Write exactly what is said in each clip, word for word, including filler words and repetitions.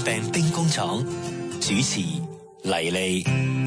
病兵工廠，主持黎莉。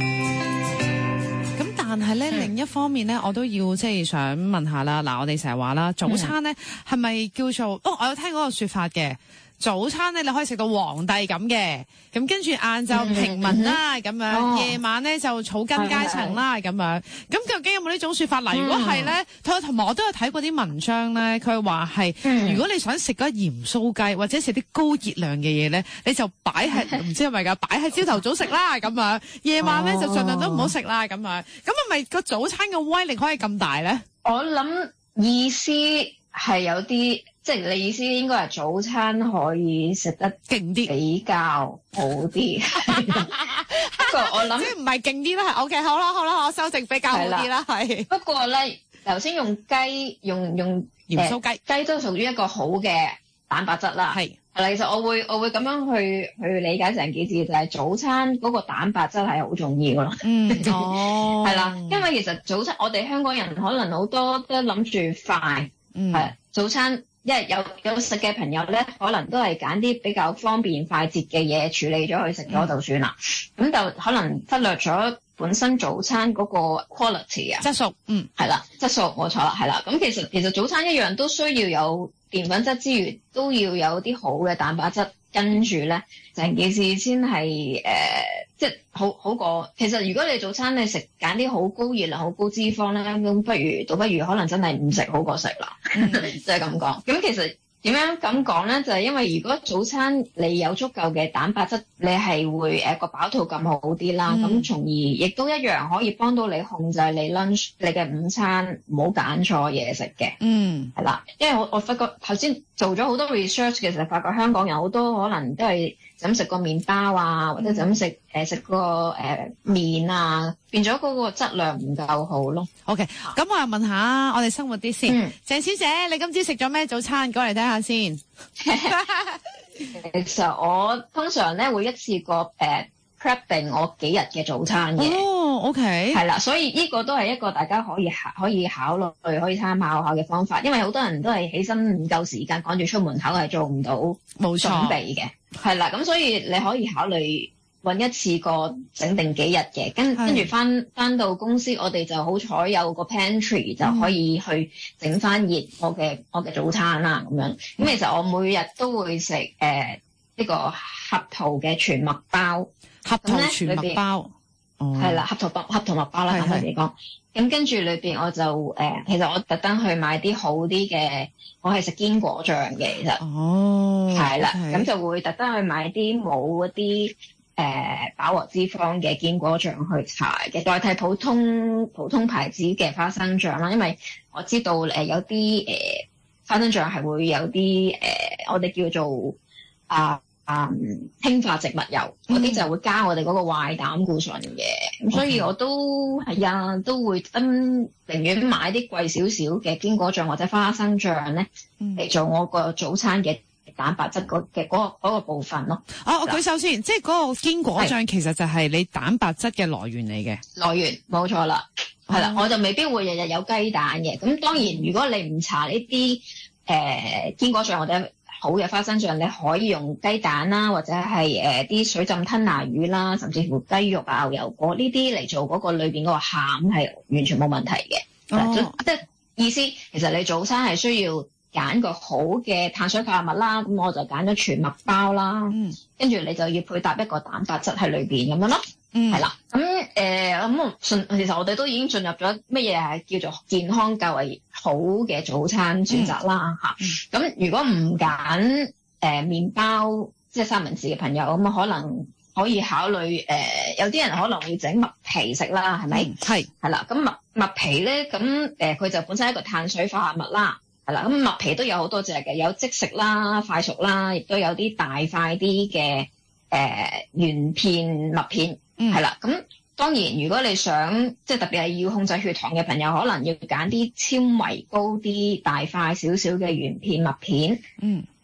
咁但係咧，另一方面咧，我都要即係想問下啦。嗱，我哋成日話啦，早餐咧係咪叫做？哦，我有聽嗰個說法嘅。早餐咧你可以食到皇帝咁嘅，咁跟住晏晝平民啦咁樣，夜晚咧就草根階層啦咁樣。咁究竟有冇呢種說法？嗱，如果係咧，同埋我都有睇過啲文章咧，佢話係如果你想食嗰鹽酥雞或者食啲高熱量嘅嘢咧，你就擺喺唔知係咪㗎，擺喺朝頭早食啦咁樣，夜晚咧就盡量都唔好食啦咁樣。咁係咪個早餐嘅威力可以咁大咧？ 我諗意思係有啲。即係你意思應該係早餐可以食得勁啲，比較好啲。不過我諗即係唔係勁啲啦，係 OK 好啦好啦，我修正比較好啲啦，係。 不過咧，頭先用雞用用鹽酥雞， 雞都屬於一個好嘅蛋白質啦。係係啦，其實我會我會咁樣去去理解成幾字，就係早餐嗰個蛋白質係好重要咯。 嗯，哦， 係啦，因為其實早餐我哋香港人可能好多都諗住快， 嗯， 係早餐。因為有有食嘅朋友咧，可能都係揀啲比較方便快捷嘅嘢處理咗去食咗就算啦。咁、嗯、就可能忽略咗本身早餐嗰個 quality 啊， 質素，嗯， 係啦，質素冇錯啦，係啦。咁其實其實早餐一樣都需要有澱粉質之餘，都要有啲好嘅蛋白質，跟住咧成件事先係誒，即係好好過。其實如果你早餐你食揀啲好高熱量、好高脂肪咧，咁不如倒不如可能真係唔食好過食啦，嗯、就係咁講。咁其實點樣咁講咧？就係、是、因為如果早餐你有足夠嘅蛋白質，你係會誒個飽肚感好啲啦。咁、嗯、從而亦都一樣可以幫到你控制你 lunch 你嘅午餐唔好揀錯嘢食嘅。嗯，係啦，因為我我發覺頭先做咗好多 research 嘅時候，發覺香港人好多可能都係就咁食個麵包啊，或者就咁食誒食個誒、呃、麵啊，變咗嗰個質量唔夠好咯。 OK，咁、啊、我又問下我哋生活啲先。鄭、嗯、小姐，你今朝食咗咩早餐？過嚟睇下先。 其實我通常咧會一次過誒、呃、prep 定我幾日嘅早餐嘅。 哦 ，OK， 係啦，所以呢個都係一個大家可以考可以考慮可以參考下嘅方法，因為好多人都係起身唔夠時間，趕住出門口係做唔到冇準備嘅。係啦，咁所以你可以考慮搵一次過整定幾日嘅，跟跟住翻翻到公司，我哋就好彩有個 pantry、嗯、就可以去整翻熱我嘅我嘅早餐啦咁樣。咁、嗯、其實我每日都會食誒呢個合桃嘅全麥包， 合桃全麥包， 係啦、哦，合桃麥合桃麥包啦，簡單嚟講。咁跟住裏邊我就誒、呃，其實我特登去買啲好啲嘅，我係食堅果醬嘅，其實哦， 係啦，咁、okay. 就會特登去買啲冇嗰啲誒飽和脂肪嘅堅果醬去搽嘅，代替普通普通牌子嘅花生醬啦。因為我知道誒、呃、有啲誒、呃、花生醬係會有啲誒、呃、我哋叫做啊。啊、嗯，氫化植物油嗰啲、嗯、就會加我哋嗰個壞膽固醇嘅，咁、okay. 所以我都係啊，都會嗯寧願買啲貴少少嘅堅果醬或者花生醬咧嚟、嗯、做我個早餐嘅蛋白質嗰嘅嗰個嗰個部分咯。 啊，我舉手先，即係嗰個堅果醬其實就係你蛋白質嘅來源嚟嘅， 來源冇錯啦，係啦、嗯，我就未必會日日有雞蛋嘅。咁當然，如果你唔搽呢啲誒堅果醬或者好嘅花生醬，你可以用雞蛋啦，或者係誒啲水浸吞拿魚啦，甚至乎雞肉啊、牛油果呢啲嚟做嗰個裏邊嗰個餡係完全冇問題嘅。哦，即係意思，其實你早餐係需要揀個好嘅碳水化合物啦，咁我就揀咗全麥包啦。嗯，跟住你就要配搭一個蛋白質喺裏邊咁樣咯。嗯，係啦。咁誒咁進，其實我哋都已經進入咗乜嘢係叫做健康較為好嘅早餐選擇啦嚇。咁、嗯嗯、如果唔揀誒麵包，即係三文治嘅朋友，咁可能可以考慮誒、呃，有啲人可能會整麥皮食啦，係咪？係係啦。咁麥麥皮咧，咁誒佢就本身係一個碳水化合物啦，係啦。咁麥皮都有好多隻嘅，有即食啦、快熟啦，亦都有啲大塊啲嘅誒圓片麥片。嗯，係啦，咁當然如果你想即係特別係要控制血糖嘅朋友，可能要揀啲纖維高啲、大塊少少嘅圓片麥片。嗯，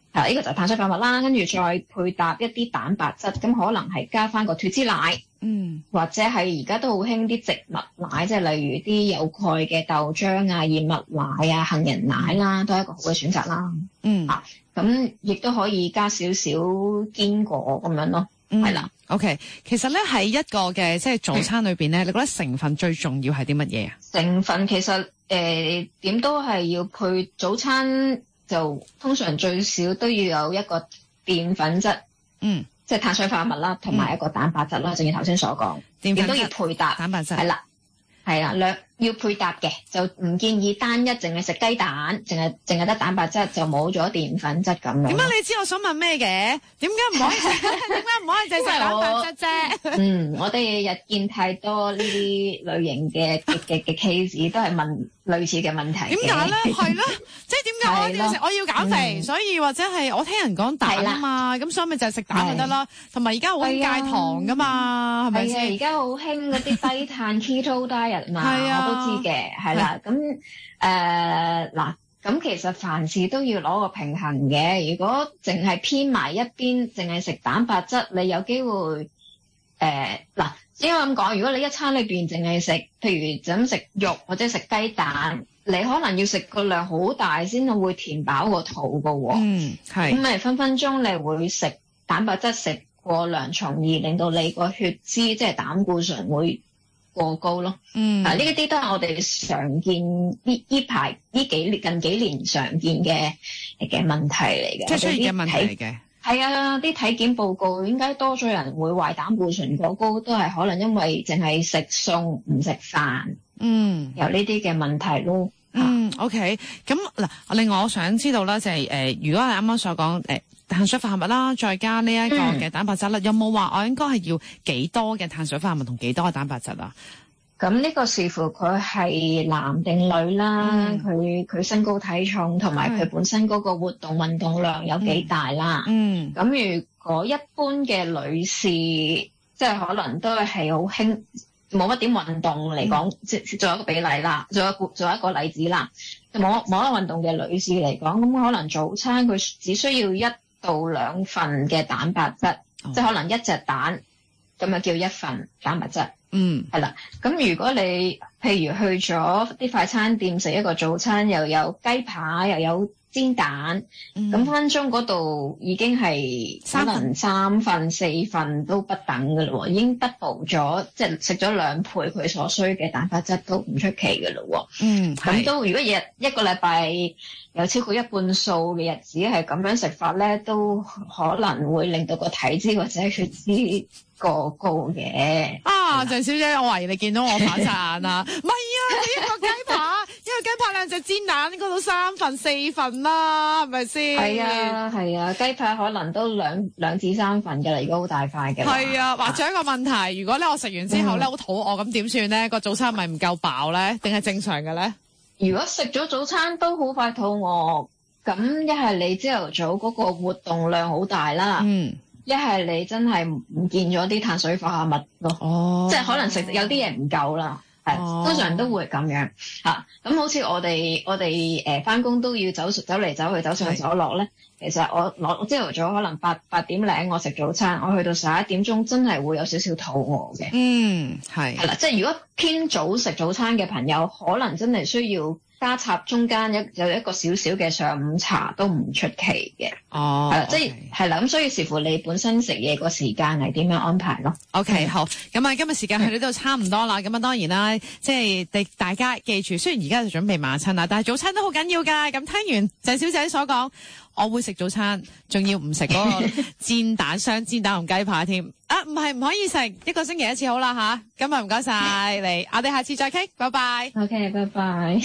係呢個就係碳水化合物啦，跟住再配搭一啲蛋白質，咁可能係加翻個脫脂奶， 嗯， 或者係而家都好興啲植物奶，即係例如啲有鈣嘅豆漿啊、燕麥奶啊、杏仁奶啦，都係一個好嘅選擇啦。 嗯， 啊，咁亦都可以加少少堅果咁樣咯，係啦、 嗯。OK， 其實咧喺一個嘅即係早餐裏邊咧，你覺得成分最重要係啲乜嘢啊？ 成分其實誒點、呃、都係要配早餐。就通常最少都要有一個澱粉質，嗯，即係碳水化合物啦，同埋一個蛋白質啦，正如頭先所講，亦都要配搭蛋白質， 係啦，係啦，兩要配搭嘅，就唔建議單一淨係食雞蛋，淨係淨係得蛋白質就冇咗澱粉質咁樣。 點解你知我想問咩嘅？點解唔可以食？點解唔可以淨係食蛋白質啫？ 嗯，我哋日見太多呢啲類型嘅嘅嘅 case， 都係問類似嘅問題。 點解咧？係咯，即係點解我一定要食？我要減肥，嗯、所以或者係我聽人講蛋啊嘛，咁所以咪就係食蛋就得啦。同埋而家好興戒糖噶嘛，係咪先？ 而家好興嗰啲低碳 keto diet 嘛， 係啊， 我都知嘅，係啦。咁誒嗱，咁其實凡事都要攞個平衡嘅。如果淨係偏埋一邊，淨係食蛋白質，你有機會誒嗱，應該咁講。如果你一餐裏邊淨係食，譬如就咁食肉或者食雞蛋，你可能要食個量好大先會填飽個肚噶喎。嗯，係。咁咪分分鐘你會食蛋白質食過量，從而令到你個血脂即係膽固醇會過高咯。嗯，啊呢一啲都係我哋常見呢呢排呢幾年近幾年常見嘅嘅問題嚟嘅， 即係出現嘅問題嚟嘅。 係啊，啲體檢報告應該多咗人會話膽固醇過高，都係可能因為淨係食餸唔食飯。嗯，有呢啲嘅問題咯。 嗯 ，OK，咁嗱，另外我想知道啦，就係、是、誒、呃，如果係啱啱所講誒碳水化合物啦，再加呢一個嘅蛋白質啦，嗯、有冇話我應該係要幾多嘅碳水化合物同幾多嘅蛋白質啊？ 咁呢個視乎佢係男定女啦，佢佢、嗯、身高體重同埋佢本身嗰個活動運動量有幾大啦。嗯，咁如果一般嘅女士，即係可能都係好輕。冇乜點運動嚟講，即係做一個比例啦，做一個做一個例子啦。冇冇乜運動嘅女士嚟講，咁可能早餐佢只需要一到兩份嘅蛋白質，哦、即係可能一隻蛋咁就叫一份蛋白質。嗯，係啦。咁如果你譬如去咗啲快餐店食一個早餐，又有雞扒又有煎蛋，咁、嗯、分分鐘嗰度已經係可能三份四份都不等㗎咯喎，已經 double 咗，即係食咗兩倍佢所需嘅蛋白質都唔出奇㗎咯喎。嗯，咁都如果日一個禮拜有超過一半數嘅日子係咁樣食法咧，都可能會令到個體脂或者血脂過高嘅。啊，鄭小姐，我懷疑你見到我反晒眼啦。唔係啊，你一個雞扒，一個雞扒兩隻煎蛋，嗰度三份四份啦，係咪先？係啊，係啊，雞扒可能都兩兩至三份嘅啦，如果好大塊嘅。係啊，或者一個問題，如果咧我食完之後咧好、嗯、肚餓，咁點算咧？個早餐咪唔夠飽咧，定係正常嘅咧？如果食咗早餐都好快肚餓，咁一係你朝頭早嗰個活動量好大啦。嗯。一係你真係唔見咗啲碳水化合物咯，哦、即係可能食有啲嘢唔夠啦，係、哦、通常都會咁樣嚇。咁、啊、好似我哋我哋誒返工都要走走嚟走去走上走落咧。是其實我攞朝頭早可能八八點零我食早餐，我去到十一點鐘真係會有少少肚餓嘅。嗯，係係啦，即係如果偏早食早餐嘅朋友，可能真係需要加插中間一有一個少少嘅上午茶都唔出奇嘅。哦，係啦，即係係啦，咁所以視乎你本身食嘢個時間係點樣安排咯。OK，好，咁啊，今日時間去到都差唔多啦。咁啊，當然啦，即係大大家記住，雖然而家就準備晚餐啦，但係早餐都好緊要㗎。咁聽完鄭小姐所講，我會食早餐，仲要唔食嗰個煎蛋、雙煎蛋同雞扒添。啊，唔係唔可以食，一個星期一次好啦吓。今日唔該晒你，我哋下次再傾，拜拜。OK，拜拜。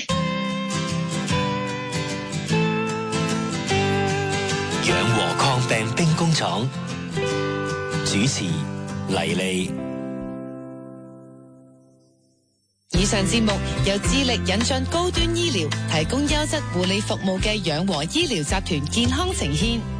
養和抗病兵工廠主持黎莉。 以上節目由致力引進高端醫療、提供優質護理服務嘅養和醫療集團健康呈獻。